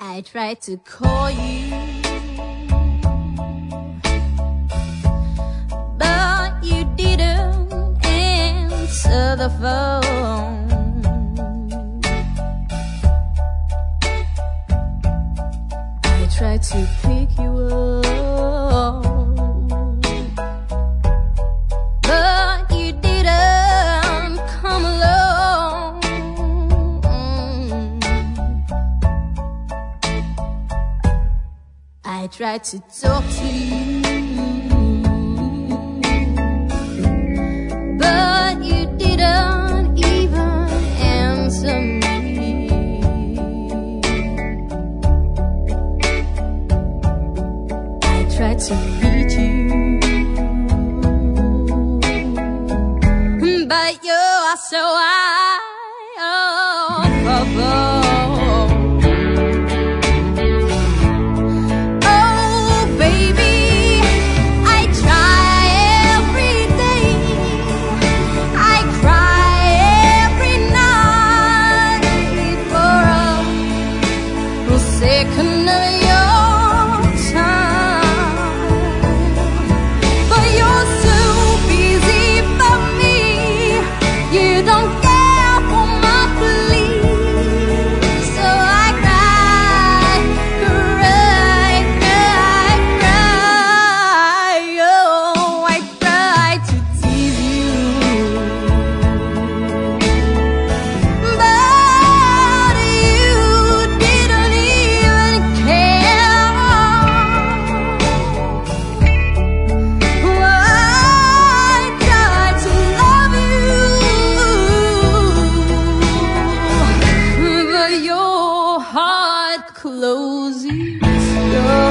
I tried to call you, but you didn't answer the phone. I tried to pick you up, but you didn't come along. I tried to talk to you, but you didn't even answer me. I tried to reach you, but you are so high above. Second of your time, but you're so busy for me. You don't care for my plea, so I cry, cry, cry, cry. Oh, I try to tease you, but you didn't even care. I tried to love you, but your heart closes.